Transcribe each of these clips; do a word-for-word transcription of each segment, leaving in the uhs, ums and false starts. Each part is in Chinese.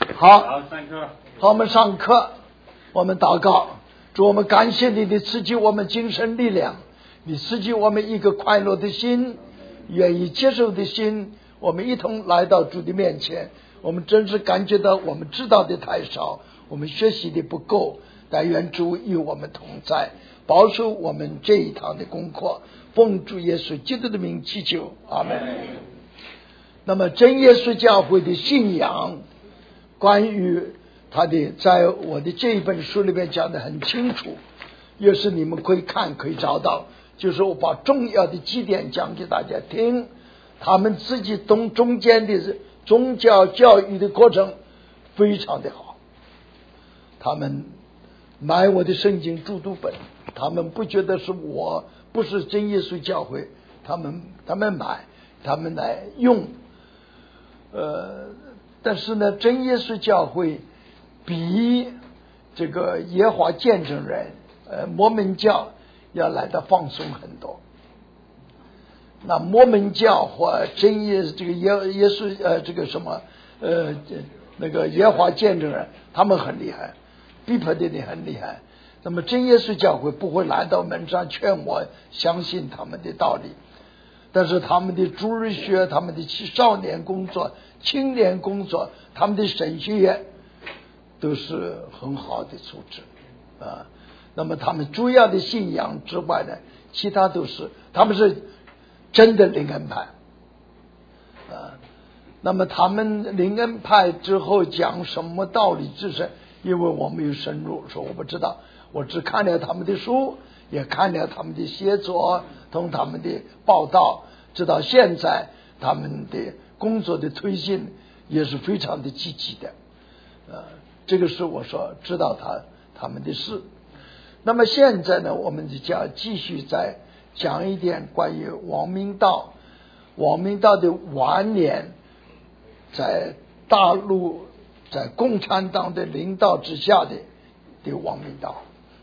好，好，上课。好，我们上课，我们祷告，主，我们感谢你的赐给我们精神力量，你赐给我们一个快乐的心，愿意接受的心，我们一同来到主的面前。我们真是感觉到我们知道的太少，我们学习的不够，但愿主与我们同在，保守我们这一堂的功课，奉主耶稣基督的名祈求，阿们。那么真耶稣教会的信仰，关于他的在我的这一本书里面讲得很清楚，也是你们可以看可以找到，就是我把重要的几点讲给大家听，他们自己中中间的宗教教育的过程非常的好，他们买我的圣经注读本，他们不觉得是我不是真耶稣教会，他们他们买，他们来用，呃，但是呢，真耶稣教会比这个耶和华见证人呃摩门教要来的放松很多。那摩门教或真耶这个耶耶稣呃这个什么呃那个耶和华见证人，他们很厉害，逼迫的人很厉害。那么真耶稣教会不会来到门上劝我相信他们的道理，但是他们的主日学、他们的少年工作、青年工作、他们的神学院都是很好的组织啊。那么他们主要的信仰之外呢，其他都是他们是真的灵恩派啊。那么他们灵恩派之后讲什么道理知识，因为我没有深入说我不知道，我只看了他们的书，也看了他们的写作同他们的报道，直到现在他们的工作的推进也是非常的积极的，呃，这个是我说知道他他们的事。那么现在呢，我们就将继续再讲一点关于王明道，王明道的晚年在大陆在共产党的领导之下的的王明道。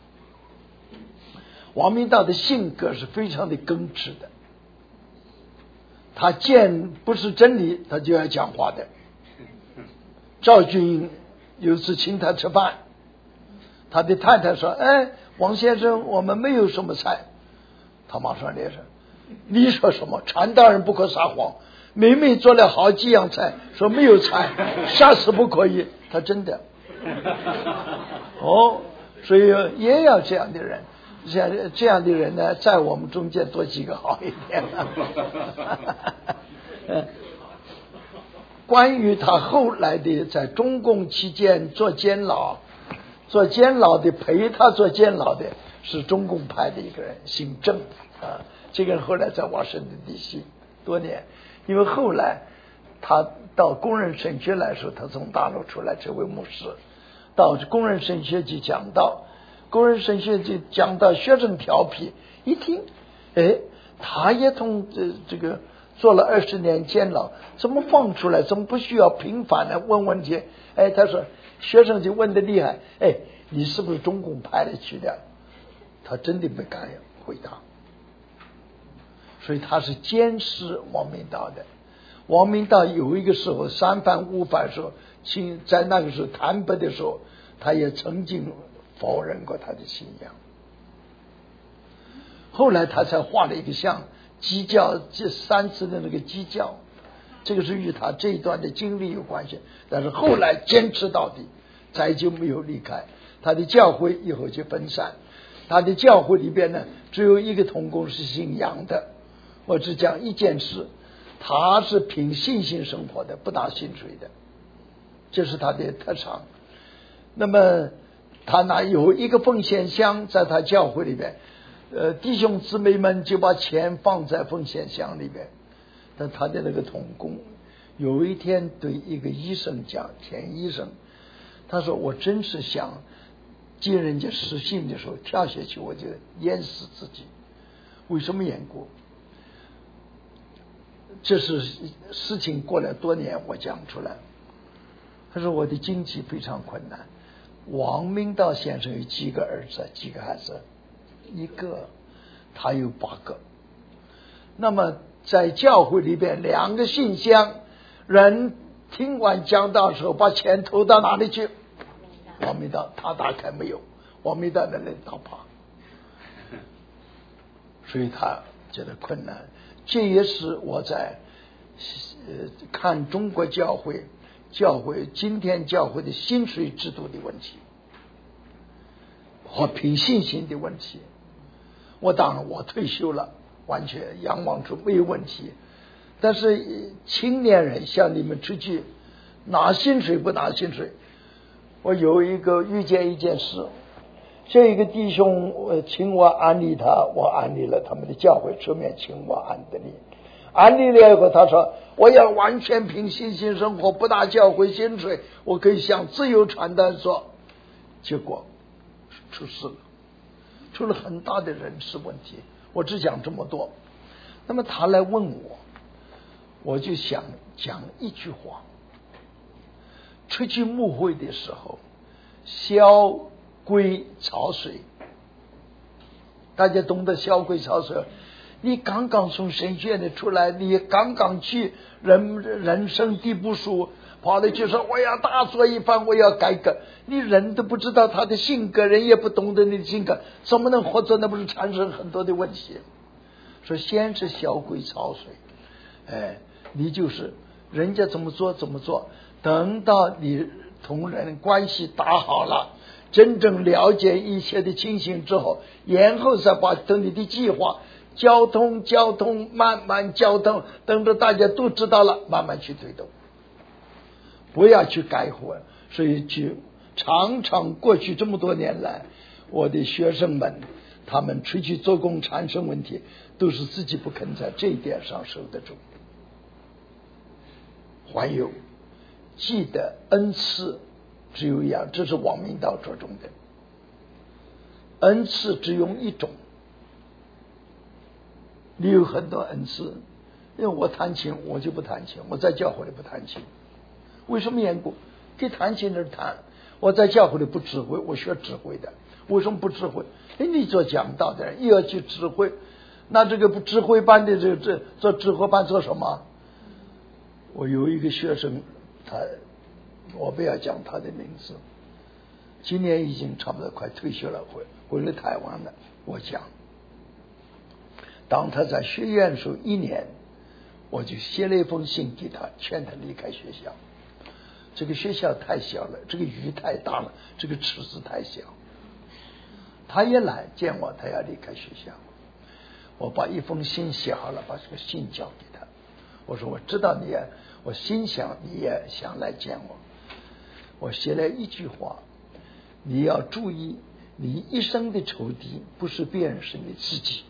王明道的性格是非常的耿直的，他见不是真理他就要讲话的。赵俊英有一次请他吃饭，他的太太说，哎，王先生我们没有什么菜，他马上连上，你说什么？传道人不可撒谎，明明做了好几样菜，说没有菜，下次不可以，他真的哦，所以也要这样的人，像这样的人呢，在我们中间多几个好一点关于他后来的在中共期间做监牢，做监牢的陪他做监牢的是中共派的一个人，姓郑啊，这个人后来在华盛顿 D C 多年，因为后来他到工人神学来说，他从大陆出来成为牧师，到工人神学去讲道，工人神学去讲到学生调皮，一听，哎，他也从这这个做了二十年监牢，怎么放出来？怎么不需要频繁的问问题？哎，他说学生就问的厉害，哎，你是不是中共派的去的？他真的没敢回答，所以他是监视王明道的。王明道有一个时候三番五反说，请在那个时候坦白的时候，他也曾经否认过他的信仰。后来他才画了一个像鸡叫，这三次的那个鸡叫，这个是与他这一段的经历有关系。但是后来坚持到底，再就没有离开他的教会，以后就分散。他的教会里边呢，只有一个同工是姓杨的。我只讲一件事，他是凭信心生活的，不拿薪水的，这是他的特长。那么他那有一个奉献箱在他教会里边，呃，弟兄姊妹们就把钱放在奉献箱里边。但他的那个同工有一天对一个医生讲，田医生，他说我真是想接人家失信的时候跳下去，我就淹死自己。为什么缘故？这是事情过了多年我讲出来。他说我的经济非常困难。王明道先生有几个儿子几个孩子？一个，他有八个。那么在教会里边两个信箱，人听完讲道的时候，把钱投到哪里去？王明道，他打开没有，王明道的人打怕，所以他觉得困难。这也是我在呃看中国教会教会今天教会的薪水制度的问题和凭信心的问题。我当然我退休了，完全仰望主没有问题，但是青年人像你们出去拿薪水不拿薪水，我有一个遇见一件事，这一个弟兄请我安利他，我安利了他们的教会出面请我安的利，安利了以后他说我要完全凭信心生活，不拿教会薪水，我可以向自由传单说，结果出事了，出了很大的人事问题。我只讲这么多。那么他来问我，我就想讲一句话，出去牧会的时候萧规曹随，大家懂得萧规曹随，你刚刚从神学院出来，你刚刚去人人生地不熟，跑了就说我要大做一番，我要改革，你人都不知道他的性格，人也不懂得你的性格，怎么能合作？那不是产生很多的问题。说先是萧规曹随，哎，你就是人家怎么做怎么做，等到你同人关系打好了，真正了解一切的情形之后，然后再把等你的计划交通交通慢慢交通，等着大家都知道了，慢慢去推动，不要去改活。所以就常常过去这么多年来，我的学生们他们出去做工产生问题，都是自己不肯在这一点上受得住。还有记得恩赐只有一样，这是王明道着重的，恩赐只用一种。你有很多恩赐，因为我弹琴我就不弹琴，我在教会里不弹琴，为什么缘故？给弹琴的人弹，我在教会里不指挥，我学指挥的，为什么不指挥？哎，你做讲道的人又要去指挥，那这个不指挥班的这这做指挥班做什么？我有一个学生，他我不要讲他的名字，今年已经差不多快退休了，回回了台湾了。我讲，当他在学院的时候一年，我就写了一封信给他，劝他离开学校。这个学校太小了，这个鱼太大了，这个池子太小。他也来见我，他要离开学校。我把一封信写好了，把这个信交给他。我说我知道你也，我心想你也想来见我。我写了一句话，你要注意，你一生的仇敌不是别人，是你自己。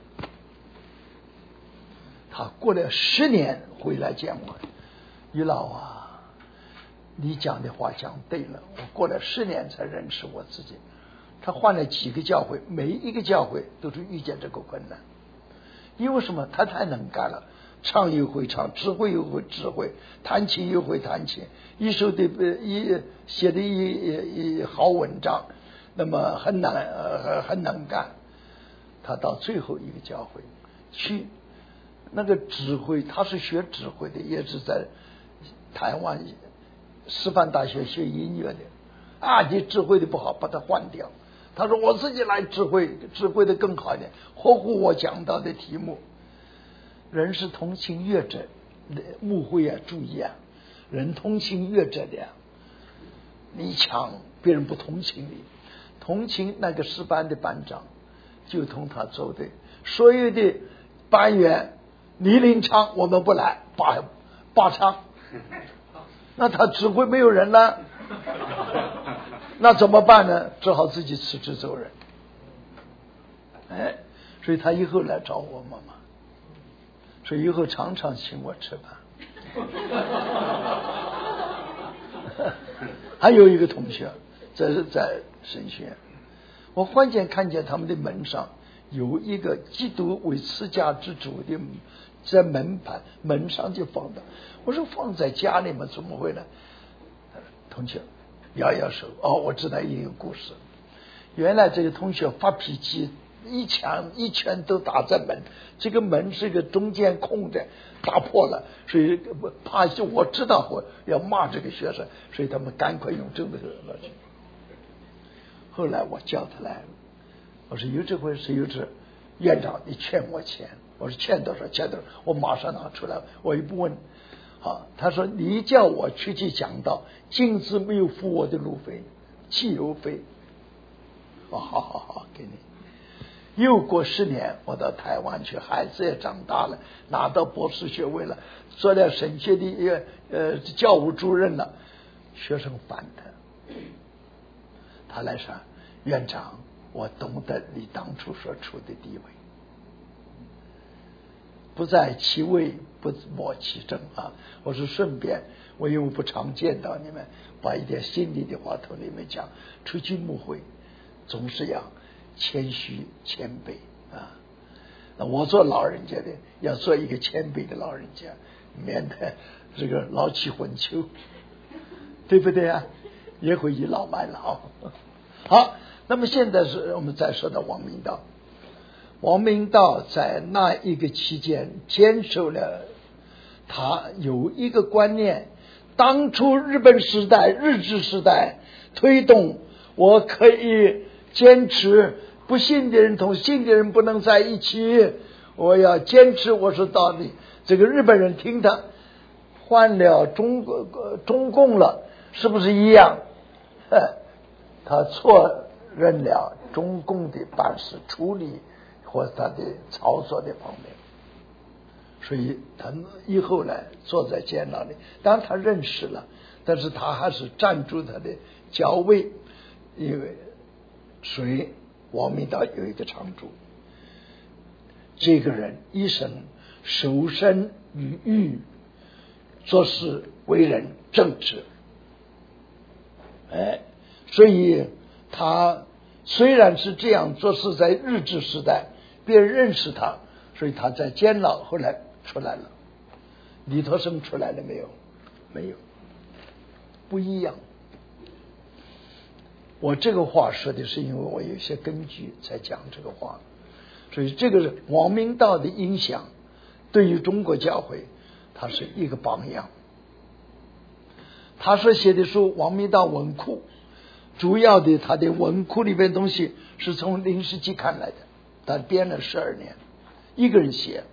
他过了十年回来见我，于老啊，你讲的话讲对了，我过了十年才认识我自己。他换了几个教会，每一个教会都是遇见这个困难。因为什么？他太能干了，唱又会唱，指挥又会指挥，弹琴又会弹琴，一手的一写的一一好文章，那么很难呃很能干。他到最后一个教会去，那个指挥他是学指挥的，也是在台湾师范大学学音乐的啊，你指挥的不好，把他换掉。他说我自己来指挥，指挥的更好一点，合乎我讲到的题目。人是同情弱者，牧会啊注意啊，人同情弱者的，你强别人不同情你，同情那个师班的班长，就同他走的，所有的班员你领唱我们不来，罢罢唱，那他指挥没有人了。那怎么办呢？只好自己辞职走人。哎，所以他以后来找我妈妈，所以以后常常请我吃饭。还有一个同学，这是在神学院，我忽然间看见他们的门上有一个基督为赐家之主的，在门牌门上就放的。我说放在家里面怎么会呢？同学摇摇手，哦，我知道一个故事。原来这个同学发脾气一枪一拳都打在门，这个门是个中间空的，打破了，所以怕我知道我要骂这个学生，所以他们赶快用这个了去。后来我叫他来了，我说有这回事有这，院长你欠我钱，我说欠多少欠多少，我马上拿出来，我也不问。啊，他说你叫我出去讲道，径自没有付我的路费、汽油费。哦，好好好，给你。又过十年，我到台湾去，孩子也长大了，拿到博士学位了，做了神学的呃教务主任了。学生烦他，他来说：“院长，我懂得你当初所处的地位。”不在其位，不谋其政啊！我是顺便，我因为不常见到你们，把一点心里的话从里面讲。出去牧会，总是要谦虚谦卑啊！那我做老人家的，要做一个谦卑的老人家，免得这个老气混秋，对不对啊？也会倚老卖老。好，那么现在是我们再说到王明道。王明道在那一个期间坚守了，他有一个观念，当初日本时代日治时代推动我可以坚持不信的人同信的人不能在一起，我要坚持我说道理。这个日本人听他换了中国中共了，是不是一样？他错认了中共的办事处理或他的操作的方面，所以他以后呢坐在监牢里，当然他认识了，但是他还是站住他的教位，因为谁王明道有一个长处，这个人一生守身于狱，做事为人正直，哎，所以他虽然是这样做事，在日治时代别人认识他，所以他在监牢后来出来了。李托生出来了没有？没有，不一样。我这个话说的是因为我有些根据才讲这个话，所以这个是王明道的影响对于中国教会他是一个榜样。他所写的书《王明道文库》，主要的他的文库里边东西是从《临时期刊》来的，他编了十二年，一个人写。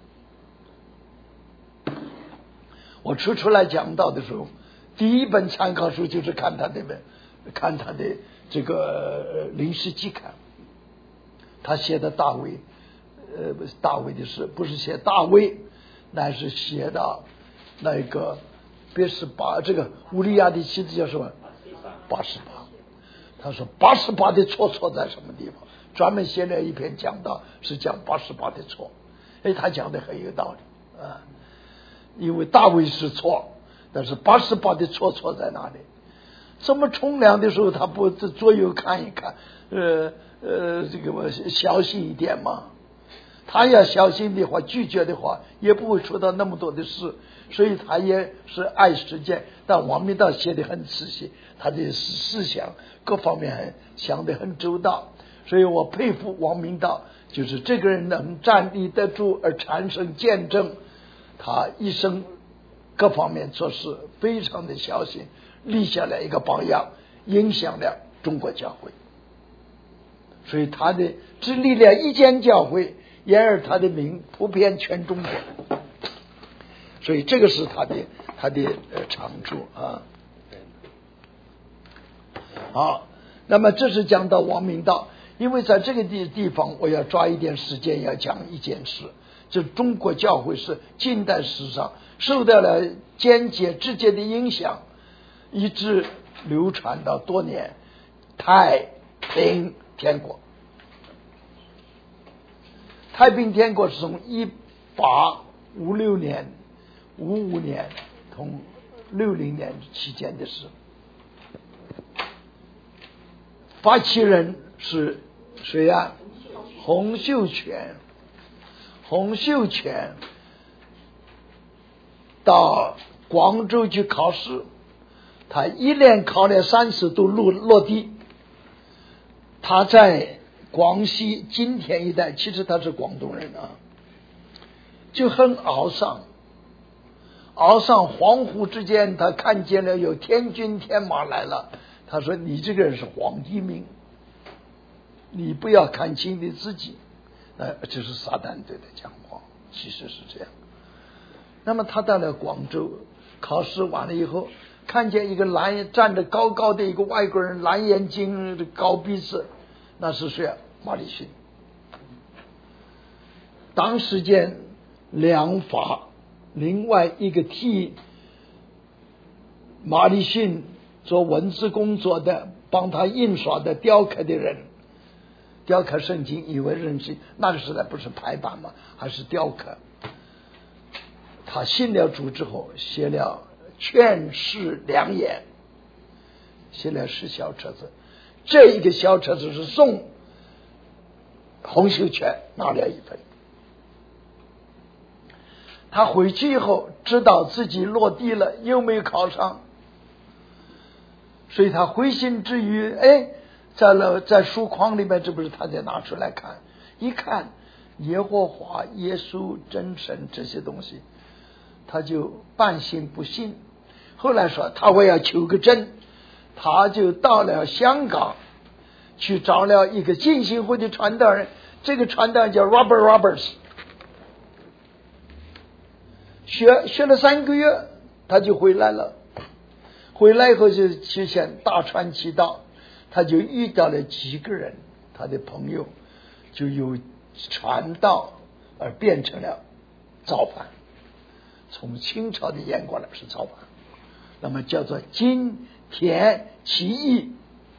我初出来讲道的时候，第一本参考书就是看他的本，看他的这个《临时期刊》。他写的大卫，呃，大卫的事不是写大卫，乃是写到那个别是把这个乌利亚的妻子叫什么？八十八。他说八十八的错错在什么地方？专门写了一篇讲道，是讲八十八的错。哎，他讲的很有道理啊。因为大卫是错，但是八十八的错错在哪里？这么冲凉的时候，他不左右看一看，呃呃，这个我小心一点嘛。他要小心的话，拒绝的话，也不会出到那么多的事。所以他也是爱实践，但王明道写的很仔细，他的思想各方面很想得很周到。所以我佩服王明道，就是这个人能站立得住而产生见证。他一生各方面做事非常的小心，立下了一个榜样，影响了中国教会。所以他的只立了一间教会，因而他的名普遍全中国。所以这个是他的他的呃长处啊。好，那么这是讲到王明道，因为在这个地地方，我要抓一点时间要讲一件事。就中国教会是近代史上受到了间接直接的影响，一直流传到多年。太平天国，太平天国是从一八五六年、五五年同六零年期间的事。发起人是谁啊？洪秀全。洪秀全到广州去考试，他一连考了三次都落落地。他在广西金田一带，其实他是广东人啊，就很懊丧。熬上恍惚之间，他看见了有天军天马来了。他说：“你这个人是皇帝命，你不要看轻你自己。”呃，这是撒旦对他讲话，其实是这样。那么他到了广州，考试完了以后，看见一个蓝站着高高的一个外国人，蓝眼睛、高鼻子，那是谁？马礼逊。当时间两法。另外一个替马礼逊做文字工作的，帮他印刷的雕刻的人，雕刻圣经以为认识，那个时代不是排版吗？还是雕刻。他信了主之后，写了劝世良言，写了十小册子。这一个小册子是送洪秀全拿了一份。他回去以后知道自己落地了，又没有考上，所以他灰心之余，哎，在了在书框里面，这不是他再拿出来看，一看耶和华、耶稣、真神这些东西，他就半信不信。后来说他我要求个证，他就到了香港去找了一个浸信会的传道人，这个传道人叫 Robert Roberts。学学了三个月，他就回来了。回来以后就去现大传其道，他就遇到了几个人，他的朋友就有传道而变成了造反。从清朝的眼光来是造反，那么叫做金田起义。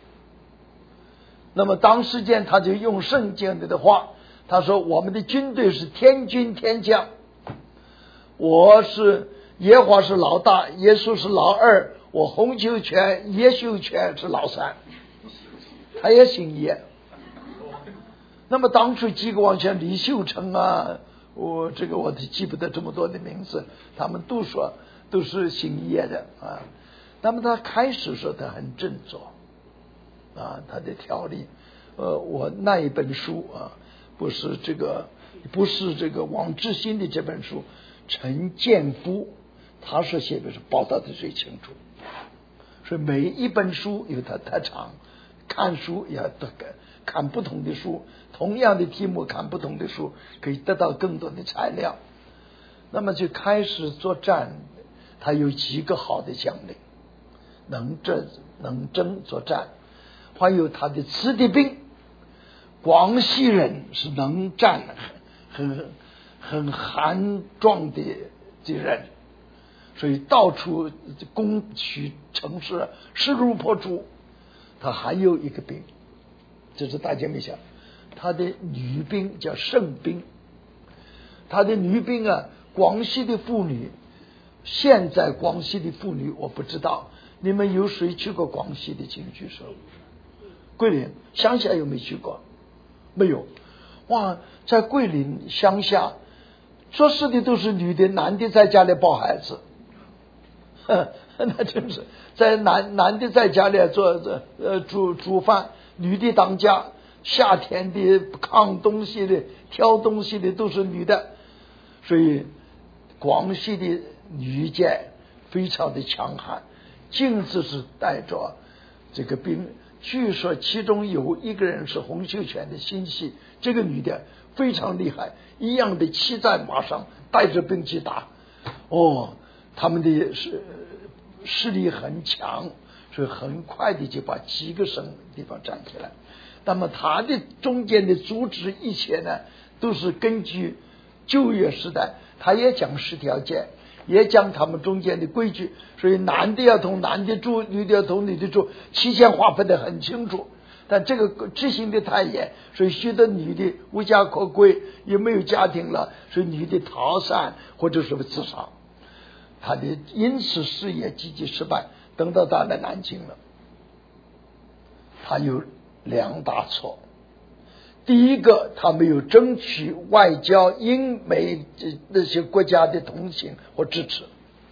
那么当时间他就用圣经里的话，他说我们的军队是天军天将。我是耶和华是老大，耶稣是老二，我洪秀全、叶秀全是老三，他也姓叶。那么当初几个王像李秀成啊，我这个我都记不得这么多的名字，他们都说都是姓叶的啊。那么他开始说他很振作啊，他的条例，呃，我那一本书啊，不是这个，不是这个王志新的这本书。陈建夫他说写的是报道的最清楚，所以每一本书有它特长，看书也要看不同的书，同样的题目看不同的书，可以得到更多的材料。那么就开始作战，他有几个好的将领，能征能征作战，还有他的子弟兵，广西人是能战很很很悍壮的的人，所以到处攻取城市，势如破竹。他还有一个兵，这是大家没想，他的女兵叫圣兵。他的女兵啊，广西的妇女，现在广西的妇女我不知道，你们有谁去过广西的请举手？桂林乡下有没有去过？没有。哇，在桂林乡下做事的都是女的，男的在家里抱孩子，那真是在男男的在家里做做呃煮煮饭，女的当家，夏天的扛东西的挑东西的都是女的，所以广西的女界非常的强悍。镜子是带着这个兵，据说其中有一个人是洪秀全的心系，这个女的非常厉害，一样的骑在马上，带着兵去打。哦，他们的势势力很强，所以很快的就把几个省地方占起来。那么他的中间的组织一切呢，都是根据旧约时代，他也讲十条诫，也讲他们中间的规矩，所以男的要同男的住，女的要同女的住，期限划分得很清楚。但这个执行的太严，所以许多女的无家可归，也没有家庭了，所以女的逃散或者是自杀，他的因此事业积极失败。等到他来南京了，他有两大错。第一个，他没有争取外交英美那些国家的同情或支持。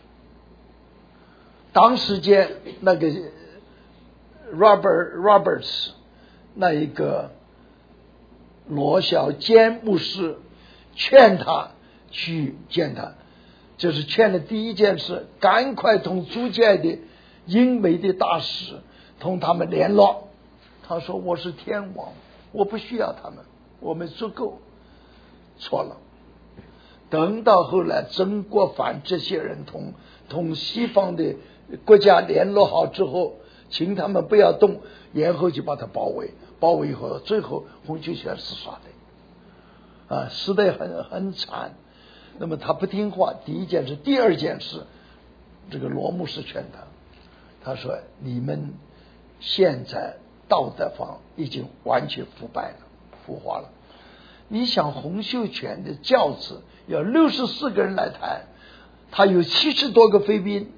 当时间那个 Robert Roberts 那一个罗小坚牧师劝他去见他，这是劝的第一件事，赶快同租界的英美的大使同他们联络。他说我是天王，我不需要他们，我们足够。错了。等到后来曾国藩这些人同同西方的国家联络好之后，请他们不要动，然后就把他包围，包围以后最后洪秀全是杀的啊，死得很很惨。那么他不听话，第一件事，第二件事，这个罗牧师劝他，他说你们现在道德方已经完全腐败了，腐化了。你想洪秀全的轿子有六十四个人来谈，他有七十多个妃嫔，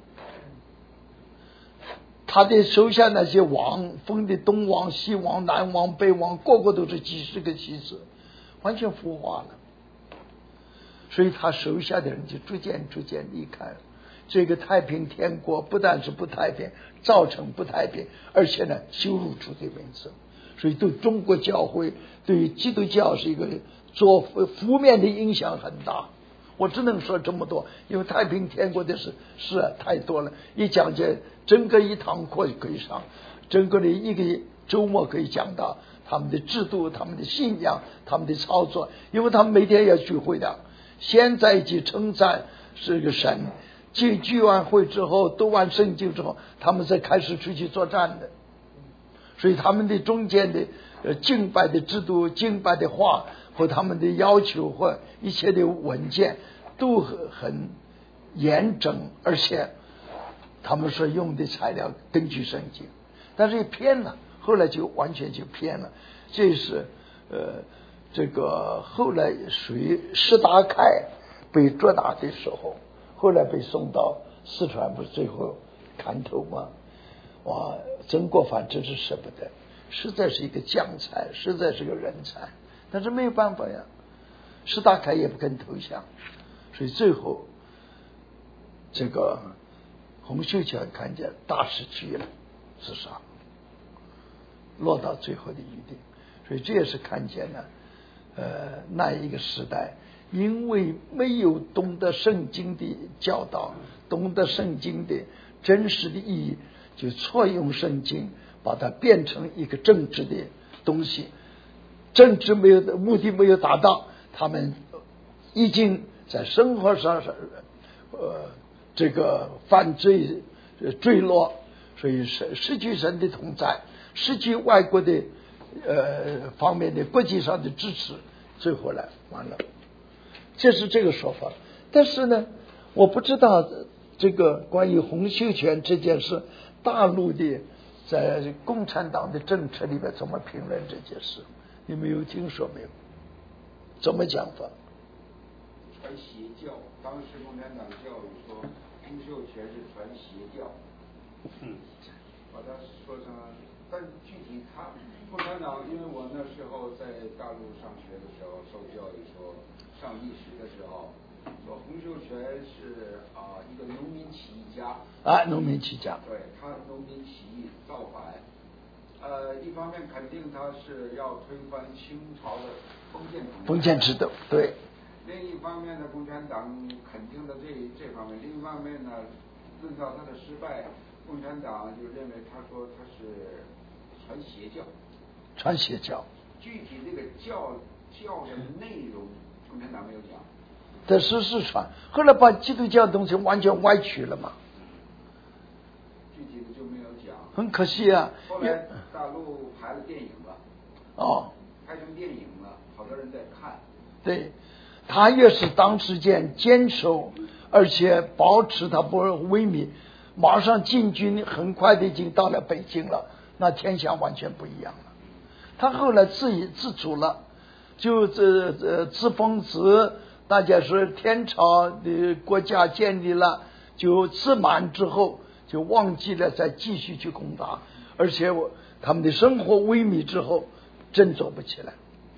他的手下那些王，封的东王、西王、南王、北王，个个都是几十个妻子，完全腐化了。所以他手下的人就逐渐逐渐离开了。这个太平天国不但是不太平，造成不太平，而且呢羞辱主的名字。所以对中国教会，对于基督教是一个做负面的影响很大。我只能说这么多，因为太平天国的事事啊太多了，一讲解整个一堂课就可以上，整个的一个周末可以讲到他们的制度、他们的信仰、他们的操作，因为他们每天要聚会的。现在一起称赞是个神，进聚完会之后，读完圣经之后，他们才开始出去作战的。所以他们的中间的呃敬拜的制度、敬拜的话和他们的要求或一切的文件都很很严整，而且他们所用的材料根据圣经，但是偏了，后来就完全就偏了。这是呃这个后来谁石达开被捉拿的时候，后来被送到四川，不是最后砍头吗？哇，曾国藩真是舍不得，实在是一个将才，实在是个人才，但是没有办法呀，石达开也不肯投降，所以最后这个洪秀全看见大势局了，自杀，落到最后的一定。所以这也是看见了呃那一个时代，因为没有懂得圣经的教导，懂得圣经的真实的意义，就错用圣经，把它变成一个政治的东西，政治没有目的没有达到，他们已经在生活上呃这个犯罪坠落，所以失失去神的同在，失去外国的呃方面的国际上的支持，最后来完了，这是这个说法。但是呢，我不知道这个关于洪秀全这件事，大陆的在共产党的政策里面怎么评论这件事？你们有听说没有？怎么讲法？ 传邪教，当时共产党教育说洪秀全是传邪教，嗯，把他说成，但具体他共产党，因为我那时候在大陆上学的时候受教育说，上历史的时候说洪秀全是啊、呃、一个农民起义家啊，农民起义家， 对他农民起义造反，呃，一方面肯定他是要推翻清朝的封建封建制度，对。 另一方面呢，共产党肯定的这这方面，另一方面呢，论到他的失败，共产党就认为他说他是传邪教。 传邪教。 具体这个教教的内容，共产党没有讲。 但是是传，后来把基督教的东西完全歪曲了嘛。 具体的就没有讲。 很可惜啊。 后来大陆拍了电影了。 哦。 拍成电影了，好多人在看。 对。他越是当时间坚守，而且保持他不萎靡，马上进军，很快的已经到了北京了，那天下完全不一样了。他后来自己自主了，就这这自封自，大家说天朝的国家建立了，就自满之后就忘记了再继续去攻打，而且我他们的生活萎靡之后，振作不起来。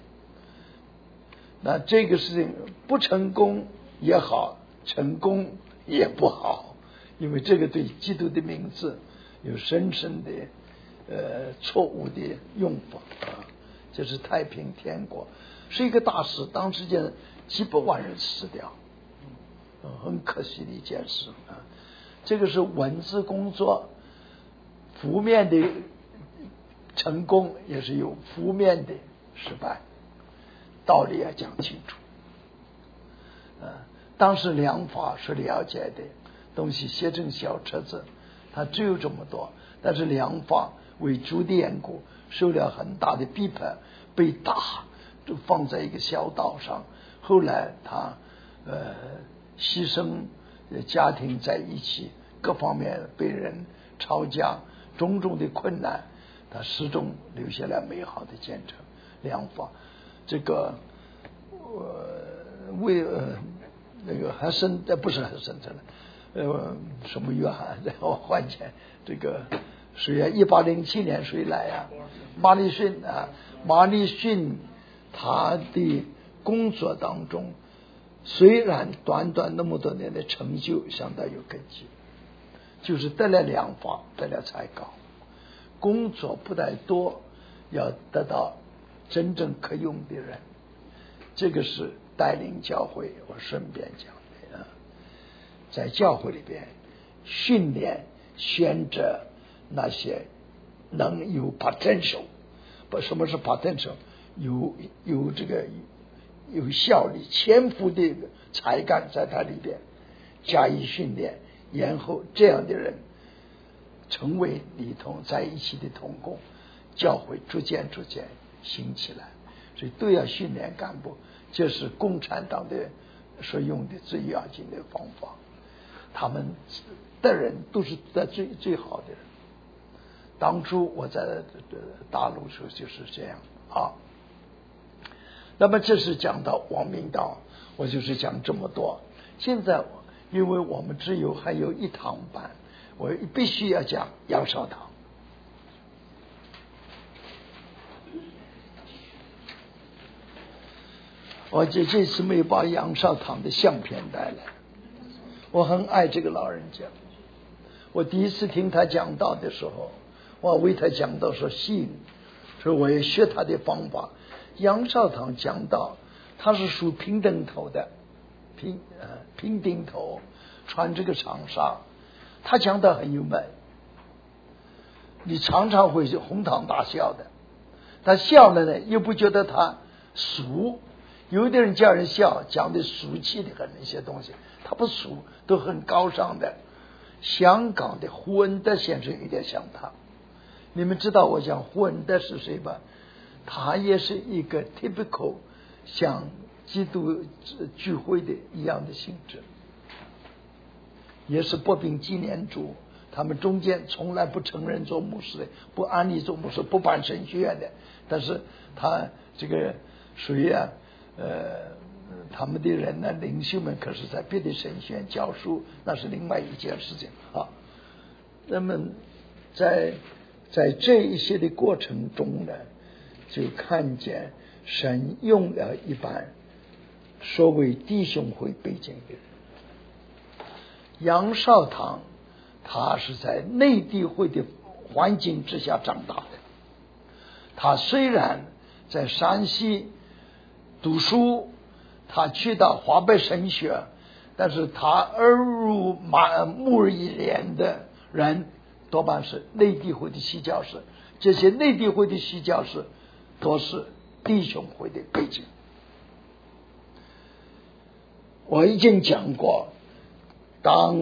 那这个事情不成功也好，成功也不好，因为这个对基督的名字有深深的呃错误的用法啊， 就是太平天国，是一个大事，当时间几百万人死掉，嗯，很可惜的一件事啊。这个是文字工作，负面的成功也是有负面的失败，道理要讲清楚。啊，当时良法是了解的东西，写成小册子，它只有这么多，但是良法为主的缘故，受了很大的批判，被打，就放在一个小岛上。后来他呃牺牲家庭在一起，各方面被人吵架，种种的困难，他始终留下了美好的见证。良法这个呃为呃那个还生呃不是还生成了呃什么约翰我换钱这个谁呀？一八零七年谁来呀？马里逊啊，马里逊他的工作当中，虽然短短那么多年的成就相当有根基，就是得了良法，得了才高，工作不太多，要得到真正可用的人，这个是带领教会。我顺便讲的啊，在教会里边训练选择那些能有 potential， 不，什么是 potential？ 有有这个有效力、潜伏的才干在它里边加以训练，然后这样的人成为里头在一起的同工，教会逐渐逐渐兴起来。所以都要训练干部，这是共产党的所用的最要紧的方法。他们的人都是在最最好的人。当初我在大陆时候就是这样啊。那么这是讲到王明道，我就是讲这么多。现在因为我们只有还有一堂班，我必须要讲杨少堂。我这这次没有把杨少堂的相片带来，我很爱这个老人家。我第一次听他讲道的时候，我为他讲道所吸引，所以我也学他的方法。杨少堂讲道，他是属平顶头的，平呃平顶头，穿这个长纱，他讲道很优美，你常常会哄堂大笑的。他笑了呢，又不觉得他俗。有的人叫人笑，讲的俗气的很那些东西，他不俗，都很高尚的。香港的胡恩德先生有点像他，你们知道我讲胡恩德是谁吧？他也是一个 typical 像基督聚会的一样的性质，也是伯饼纪念主，他们中间从来不承认做牧师的，不安利做牧师，不办神学院的，但是他这个谁啊？呃，他们的人呢，领袖们可是在别的神学院教书，那是另外一件事情啊。那么在在这一些的过程中呢，就看见神用了一般所谓弟兄会背景的人。杨少堂他是在内地会的环境之下长大的，他虽然在山西读书，他去到华北神学，但是他耳濡目染的人多半是内地会的西教士，这些内地会的西教士都是弟兄会的背景。我已经讲过，当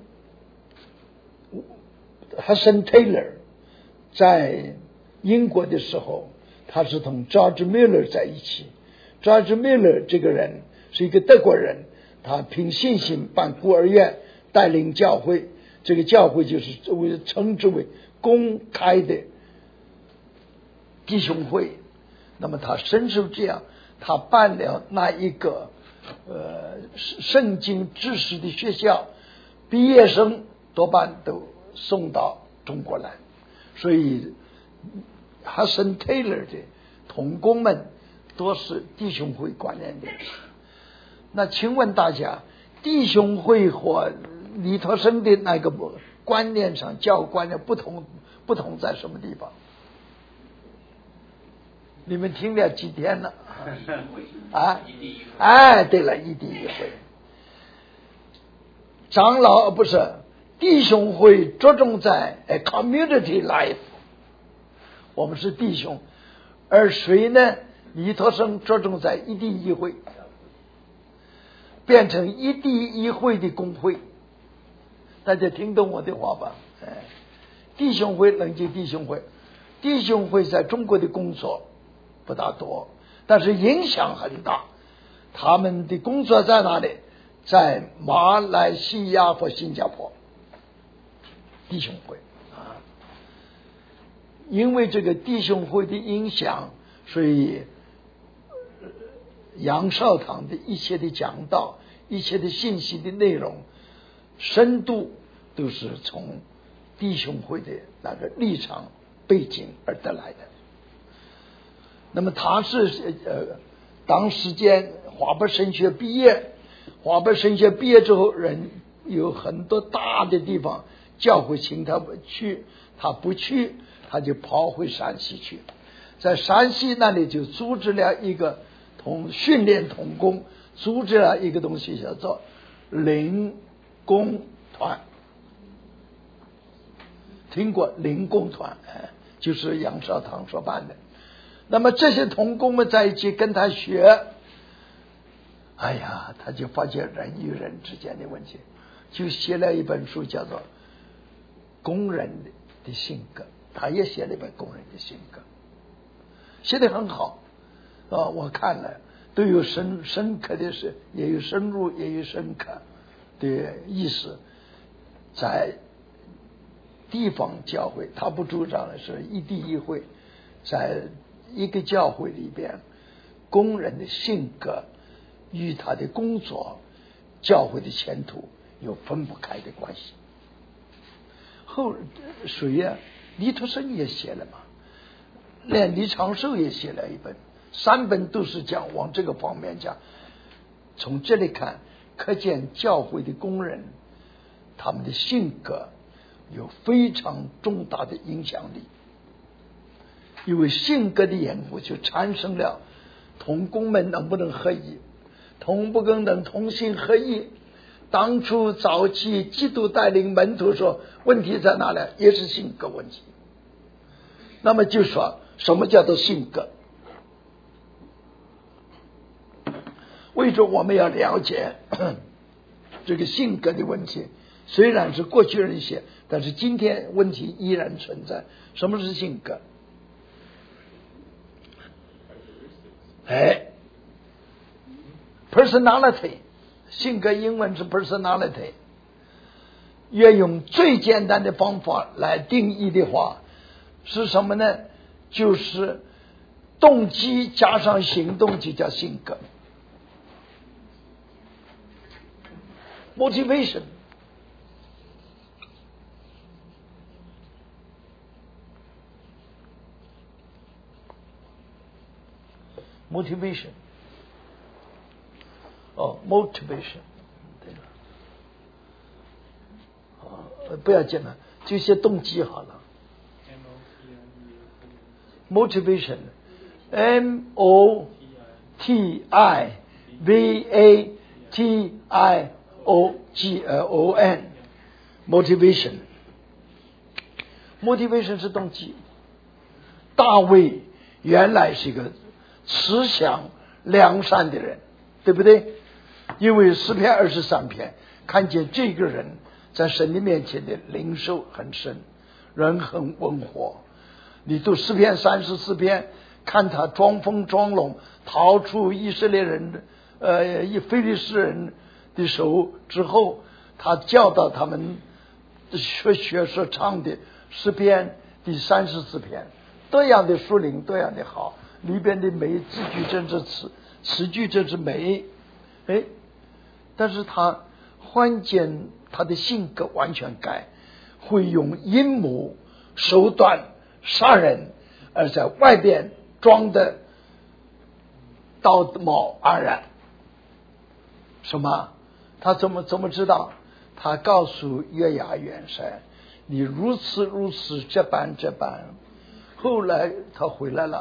Hudson Taylor 在英国的时候，他是同 George Miller 在一起。George Miller 这个人是一个德国人，他凭信心办孤儿院，带领教会，这个教会就是为称之为公开的弟兄会。那么他深受这样，他办了那一个呃圣经知识的学校，毕业生多半都送到中国来，所以 Hudson Taylor 的同工们都是弟兄会观念的。那请问大家，弟兄会和李托生的那个观念上教观念不同，不同在什么地方？ 你们听了几天了？啊？哎，对了，一地一会。长老不是弟兄会着重在 a community life， 我们是弟兄，而谁呢？尼托生着重在一地一会，变成一地一会的公会。大家听懂我的话吧？哎，弟兄会能接弟兄会，弟兄会在中国的工作不大多，但是影响很大。他们的工作在哪里？在马来西亚和新加坡。弟兄会啊，因为这个弟兄会的影响，所以杨少堂的一切的讲道，一切的信息的内容深度都是从弟兄会的那个立场背景而得来的。那么他是呃，当时间华北神学毕业，华北神学毕业之后，人有很多大的地方教会请他去，他不去，他就跑回山西去，在山西那里就组织了一个同训练童工，组织了一个东西叫做灵工团。听过灵工团？哎，就是杨少堂所办的。那么这些童工们在一起跟他学，哎呀，他就发现人与人之间的问题，就写了一本书叫做《工人的性格》，他也写了一本《工人的性格》，写得很好啊！我看了都有深深刻的是，也有深入，也有深刻的意思。在地方教会，他不主张的是一地一会，在一个教会里边，工人的性格与他的工作、教会的前途有分不开的关系。后谁呀、啊？李图生也写了嘛，连李长寿也写了一本，三本都是讲往这个方面讲。从这里看，可见教会的工人他们的性格有非常重大的影响力，因为性格的缘故，就产生了同工们能不能合一，同不更能同心合一。当初早期基督带领门徒说，问题在哪里？也是性格问题。那么就说什么叫做性格？为着我们要了解这个性格的问题，虽然是过去人写，但是今天问题依然存在。什么是性格？哎 ，personality， 性格英文是 personality。要用最简单的方法来定义的话，是什么呢？就是动机加上行动就叫性格。motivation。motivation， 哦 motivation， 对了，哦，不要紧了，就写动机好了。motivation M O T I V A T I O G O N motivation motivation 是动机。大卫原来是一个慈祥良善的人，对不对？因为诗篇二十三篇看见这个人在神的面前的领受很深，人很温和。你读诗篇三十四篇，看他装疯装聋逃出以色列人呃非利士人的手之后，他教导他们学学所唱的诗篇第三十四篇，多样的属灵，多样的好，里边的美字句真是词，词句真是美。哎，但是他换见他的性格完全改，会用阴谋手段杀人，而在外边装的道貌岸然。什么？他怎么怎么知道？他告诉约雅元帅，你如此如此这般这般。后来他回来了，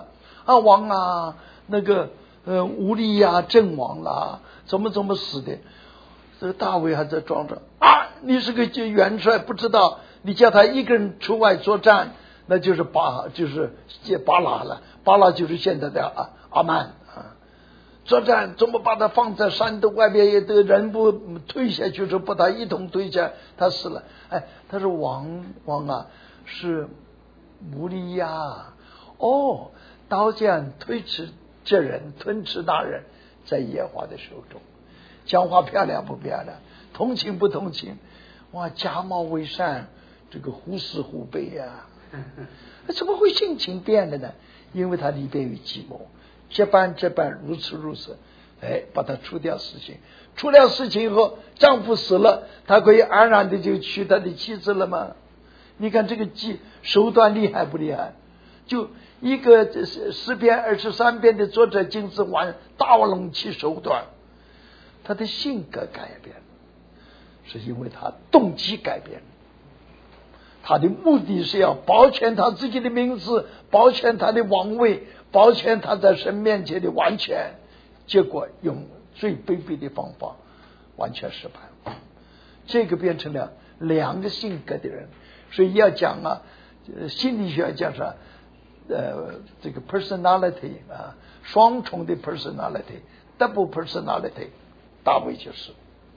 啊王啊，那个呃乌利亚阵亡了，怎么怎么死的？这个大卫还在装着啊，你是个元帅，不知道你叫他一个人出外作战，那就是巴就是巴拉了，巴拉就是现在的阿阿曼啊。作战怎么把他放在山洞外边，也得人不推下去，说把他一同推下，他死了。哎，他说王王啊，是乌利亚哦，刀剑推迟这人，吞吃那人，在耶和华的手中。讲话漂亮不漂亮？同情不同情？哇，假冒为善，这个忽视忽卑呀、啊，怎么会性情变的呢？因为他里边有计谋，这般这般，如此如此，哎，把他除掉事情，除了事情以后，丈夫死了，他可以安然的就娶他的妻子了吗？你看这个计手段厉害不厉害？就一个诗篇二十三篇的作者金子玩大龙起手段。他的性格改变，是因为他动机改变，他的目的是要保全他自己的名字，保全他的王位，保全他在神面前的完全，结果用最卑鄙的方法完全失败了。这个变成了两个性格的人，所以要讲啊，心理学讲啥，呃，这个 personality 啊，双重的 personality，double personality。大卫就是，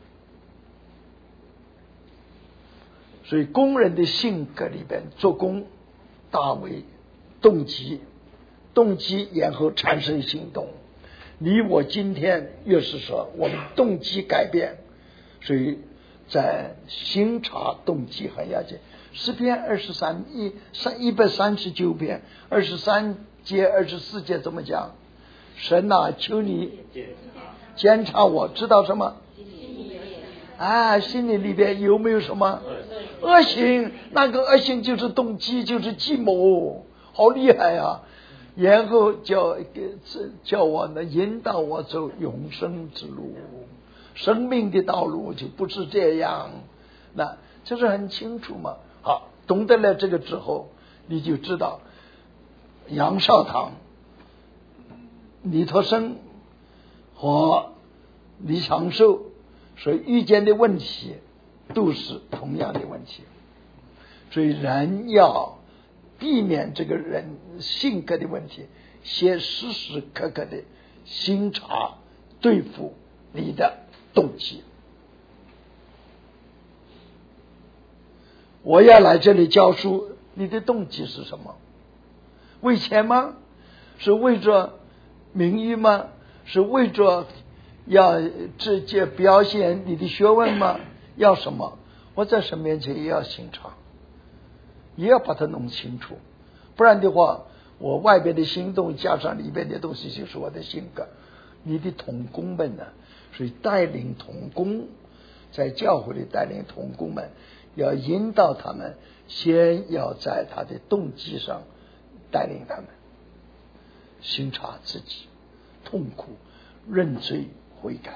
所以工人的性格里边做工，大卫动机，动机然后产生行动。你我今天越是说我们动机改变，所以在心察动机很要紧。诗篇二十三一三一百三十九篇二十三节二十四节怎么讲？神啊，求你检查我，知道什么？啊，心里里边有没有什么恶行？那个恶行就是动机，就是计谋，好厉害啊！然后叫叫我呢，引导我走永生之路，生命的道路就不是这样。那这是很清楚嘛。好，懂得了这个之后，你就知道杨少堂、李托生和李长寿所遇见的问题都是同样的问题，所以人要避免这个人性格的问题，先时时刻刻的心察对付你的动机。我要来这里教书，你的动机是什么？为钱吗？是为着名誉吗？是为着要直接表现你的学问吗？要什么？我在神面前也要心察，也要把它弄清楚，不然的话，我外边的行动加上里边的东西就是我的性格。你的同工们呢，所以带领同工，在教会里带领同工们，要引导他们，先要在他的动机上带领他们，心察自己，痛苦，认罪悔改，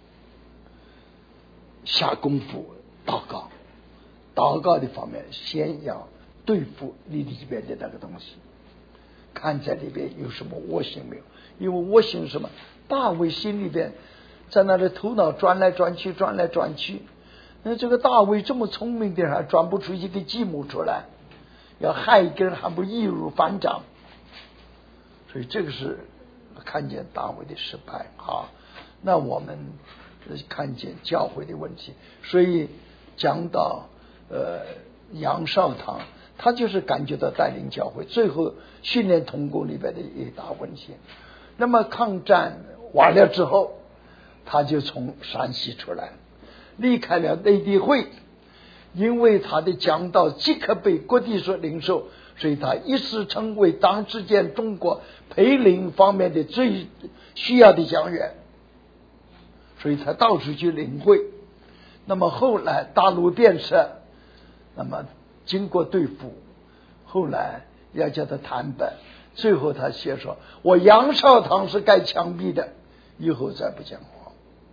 下功夫祷告。祷告的方面，先要对付你里边的那个东西，看在里边有什么恶行没有。因为恶行是什么？大卫心里边在那里头脑转来转去，转来转去。那这个大卫这么聪明的人，还转不出一个计谋出来，要害一个人还不易如反掌。所以这个是看见大卫的失败啊。那我们看见教会的问题，所以讲到呃杨少堂，他就是感觉到带领教会，最后训练同工里边的一大问题。那么抗战完了之后，他就从山西出来，离开了内地会，因为他的讲道即刻被各地所领受，所以他一时成为当时间中国培灵方面的最需要的讲员，所以他到处去领会。那么后来大陆变色，那么经过对付，后来要叫他谈判，最后他写说，我杨少堂是该枪毙的，以后再不讲话。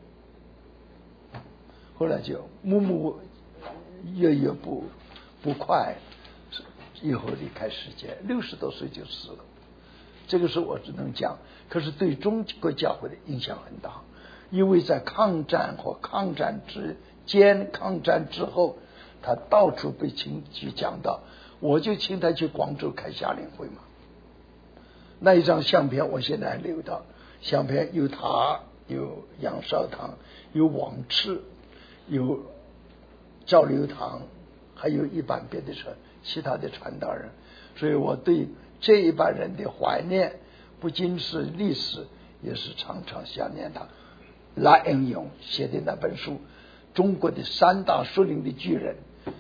后来就木木月月不不快，以后离开世界，六十多岁就死了。 这个是我只能讲，可是对中国教会的影响很大，因为在抗战或抗战之间、抗战之后，他到处被请去讲道，我就请他去广州开夏令会嘛。那一张相片我现在还留到，相片有他，有杨绍堂，有王炽，有赵流堂，还有一般别的传其他的传道人，所以我对这一班人的怀念不仅是历史，也是常常想念他。赖恩勇写的那本书《中国的三大属灵的巨人》，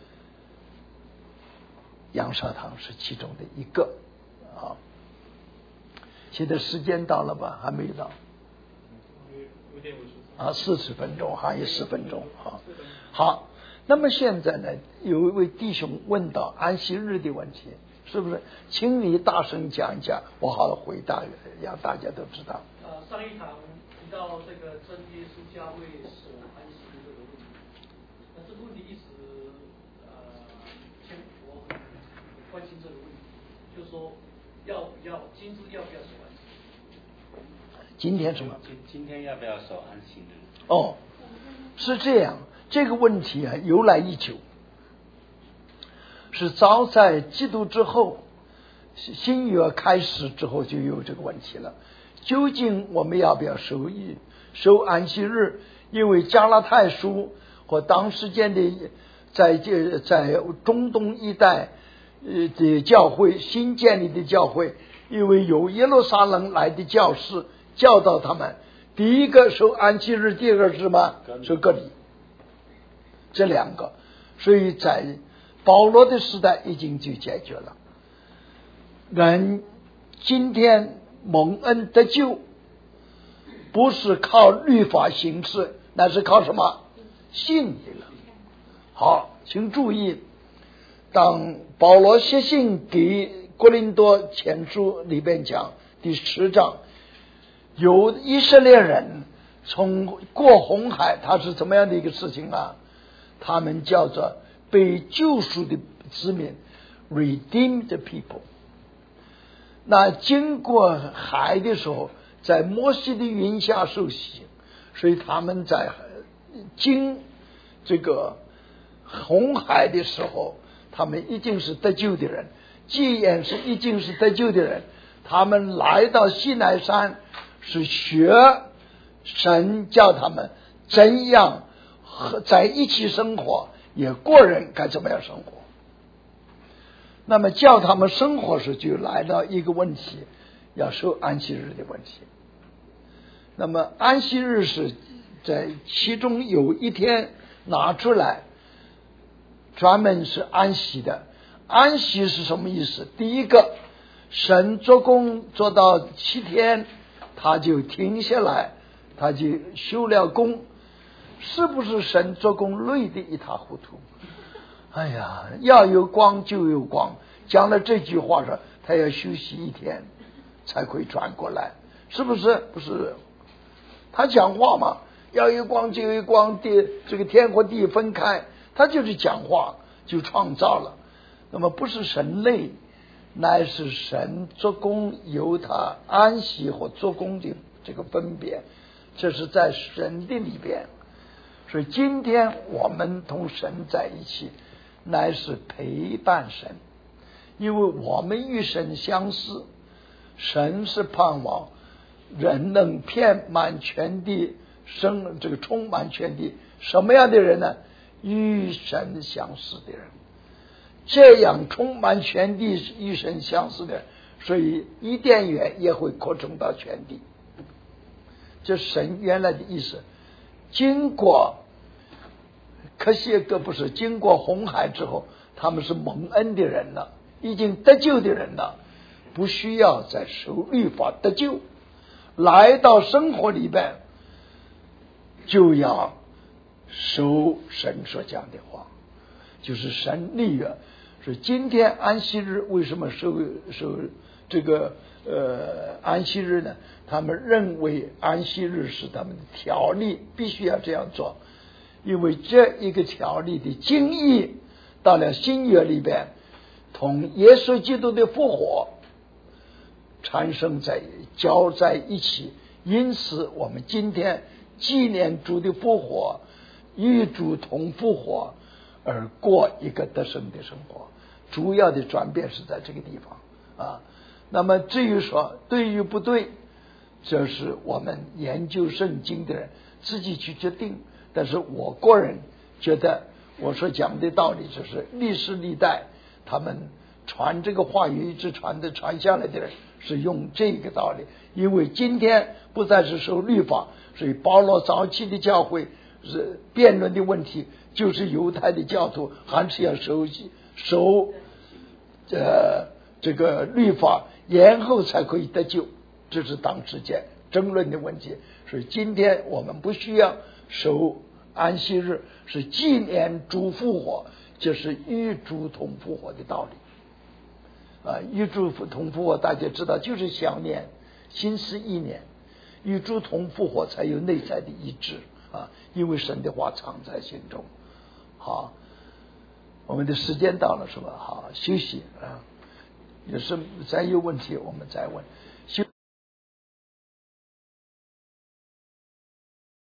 杨绍堂是其中的一个啊。现在时间到了吧？还没到啊，四十分钟，还有十分钟啊。好，那么现在呢，有一位弟兄问到安息日的问题，是不是？请你大声讲一讲，我好好回答，让大家都知道。 呃，上一堂提到这个真耶稣教会守安息日这个问题，那这个问题一直呃，前我很关心这个问题，就是说要不要今日要不要守安息？ 今天什么？ 今今天要不要守安息日？ 哦，是这样，这个问题啊由来已久，是早在基督之后，新约开始之后就有这个问题了。究竟我们要不要守一守安息日？因为加拉太书和当时间的在这在中东一带呃的教会新建立的教会，因为有耶路撒冷来的教士教导他们，第一个守安息日，第二个是什么？守割礼，这两个，所以在保罗的时代已经就解决了。人今天蒙恩得救，不是靠律法行事，那是靠什么？信的了。好，请注意，当保罗写信给哥林多前书里边讲第十章，有以色列人从过红海，它是怎么样的一个事情啊？他们叫做被救赎的子民 ，redeemed people。那经过海的时候，在摩西的云下受洗，所以他们在经这个红海的时候，他们已经是得救的人。既然是已经是得救的人，他们来到西奈山，是学神教他们怎样和在一起生活，也过人该怎么样生活。那么教他们生活时，就来到一个问题，要守安息日的问题。那么安息日是在其中有一天拿出来，专门是安息的。安息是什么意思？第一个，神做工做到七天，他就停下来，他就休了工。是不是神做工累得一塌糊涂？哎呀，要有光就有光，讲了这句话说他要休息一天才会转过来，是不是？不是，他讲话嘛，要有光就有光，地这个天和地分开，他就是讲话就创造了。那么不是神累，乃是神做工由他安息或做工的这个分别，这是在神的里边。所以今天我们同神在一起，乃是陪伴神，因为我们与神相似，神是盼望人能遍满全地，生这个充满全地，什么样的人呢？与神相似的人，这样充满全地与神相似的人，所以伊甸园也会扩充到全地。这神原来的意思。经过可惜个不是经过红海之后，他们是蒙恩的人了，已经得救的人了，不需要再受律法得救，来到生活里边就要守神所讲的话，就是神立约。所以今天安息日为什么守守这个呃安息日呢？他们认为安息日是他们的条例，必须要这样做，因为这一个条例的精义到了新约里边，同耶稣基督的复活产生在交在一起。因此我们今天纪念主的复活，与主同复活，而过一个得胜的生活。主要的转变是在这个地方啊。那么至于说对与不对，这是我们研究圣经的人自己去决定。但是我个人觉得，我所讲的道理就是历史历代他们传这个话语一直传的传下来的人是用这个道理。因为今天不再是受律法，所以保罗早期的教会是辩论的问题，就是犹太的教徒还是要守守呃这个律法，然后才可以得救，这是当时间争论的问题。所以今天我们不需要守安息日，是纪念主复活，就是与主同复活的道理啊。与主同复活大家知道就是想念新是一年，与主同复活才有内在的一致啊，因为神的话藏在心中。好，我们的时间到了是吧？好，休息啊，有什么再有问题我们再问。休